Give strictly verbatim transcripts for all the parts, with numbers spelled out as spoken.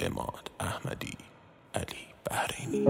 عماد احمدی، علی بحرینی.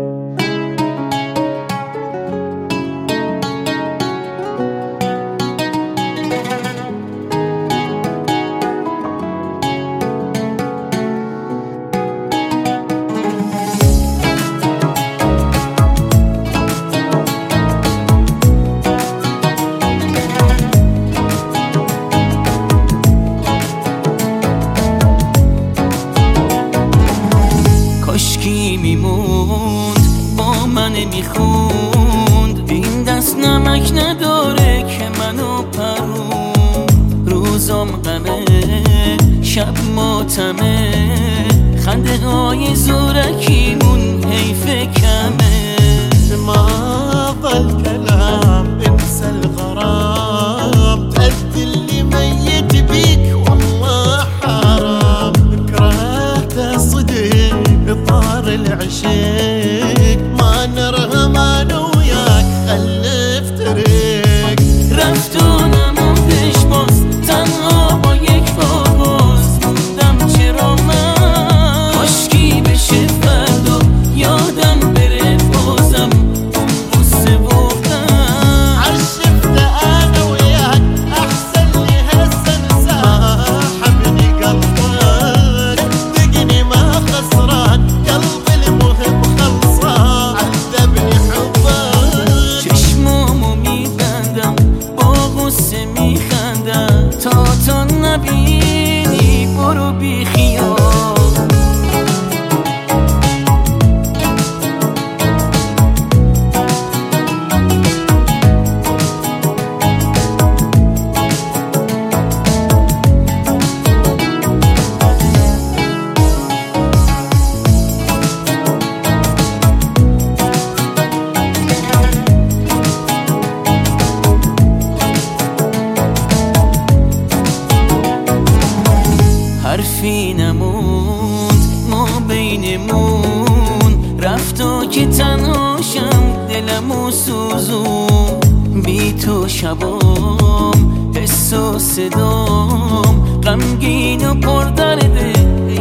کاشکی میموند با من میخوند، این دست نمک نداره که منو پرون. روزم غمه شب ماتمه، خنده های زورکیمون حیف کمه. ما بالكلام انسى الغرام، تأذي اللي ميت بيك والله حرام. كرهت صدق طار العشيق، ما نرهم انا وياك خلف طريق. رفتونم پیش باز تنها با یک فاقاز، موندم چرا من کاشکی بشه فردا یادم بره بازم اون قصه گفتم. عشقت انا وياك احسن لي هسه انساك، حبني قلبك صدقني ما خسران، قلبي المهم خلصان عذبني حبك. چشمامو میبندم با غصه میخندم، تا تو نبینی برو بی خیال. حرفی نموند ما بینمون، رفت و که تنهاشم دلمو سوزون. بی تو شبام حس و صدام غمگین و پردرده،